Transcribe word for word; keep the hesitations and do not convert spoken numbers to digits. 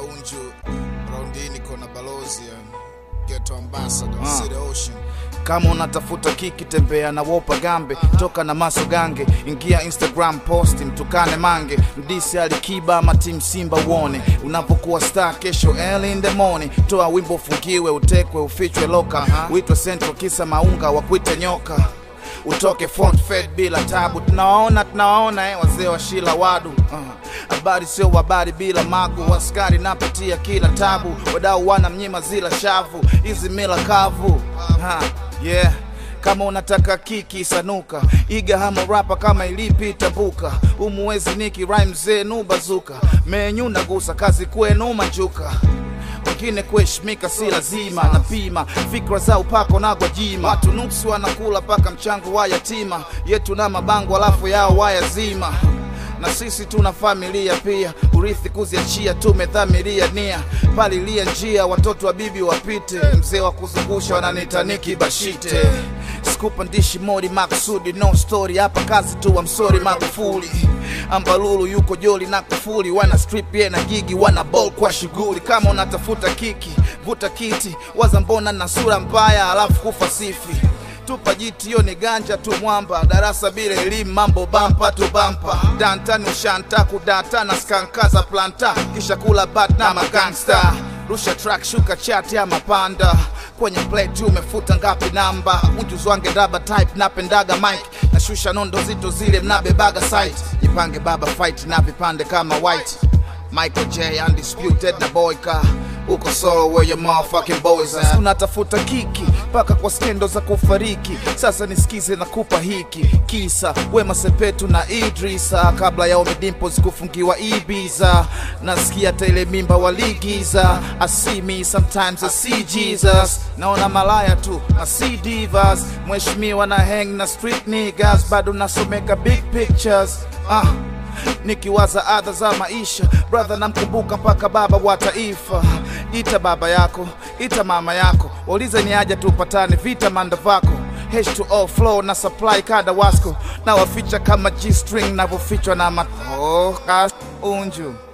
Unju raundi niko na balozi Ghetto Ambassador ah. City Ocean. Kama unatafuta kiki tembea na Wopa Gambe, toka na Maso Gange, ingia Instagram post mtukane mange, mdisi Alikiba ama Team Simba uone, unapokuwa star kesho early in the morning, toa wimbo ufungiwe, utekwe, ufichwe loka, uitwe Central kisa maunga wakuite nyoka, utoke front fed bila tabu. Tunaona tunaona eh, wazee wa Shila Wadu habari uh, sio habari bila magu, askari napitia kila tabu, wadau wana mnyima zila shavu, hizi mila kavu ha, yeah. Kama unataka kiki sanuka, iga hamo rapa kama ilipi tabuka, umuwezi niki rhyme zenu bazuka, menyu nagusa kazi kwenu majuka, wengine kuheshimika si lazima, na pima fikra za upako na gwajima, watu nuksi wanakula paka mchango wa yatima, yetu na mabango alafu yao wayazima, na sisi tuna familia pia, urithi kuziachia tumedhamiria nia, palilia njia watoto wa bibi wapite, mzee wa kuzungusha wananita Niki Bashite, sikupandishi modi makusudi, no story hapa kazi tu, I'm sorry Magufuli, Ambalulu yuko joli na kufuli, wana strip ye na gigi wana ball kwa shughuli. Kama unatafuta kiki vuta kiti, waza mbona na sura mbaya alafu kufa sifi, tupa jiti yo ni ganja tu mwamba, darasa bila elimu mambo bampa tu bampa, dantani ushanta kudata na skankaza planta, kisha kula bat na magangsta, rusha track shuka chat ya mapanda, kwenye plate umefuta ngapi namba, ujuzi wange raba type napendaga mic, na shusha nondo zito zile mnabebaga site, jipange baba fight na vipande kama white, Michael J undisputed na boyka, uko solo where your motherfucking boys at. Unatafuta kiki paka kwa skendo za kufariki, sasa nisikize na kupa hiki kisa, Wema Sepetu na Idrisa, kabla ya Ommy Dimpoz kufungiwa Ibiza, nasikia tele mimba waligiza, I see me sometimes I see Jesus, naona malaya tu na see divas, mheshimiwa na hang na street niggas, bado nasomeka big pictures ah. Nikiwaza adha za maisha, brother namkumbuka mpaka baba wa taifa, ita baba yako, ita mama yako, ulize ni aja tupatane vita manda vako, H two O flow na supply kada wasko, na waficha kama G-string na vofichwa na ma oh, Unju.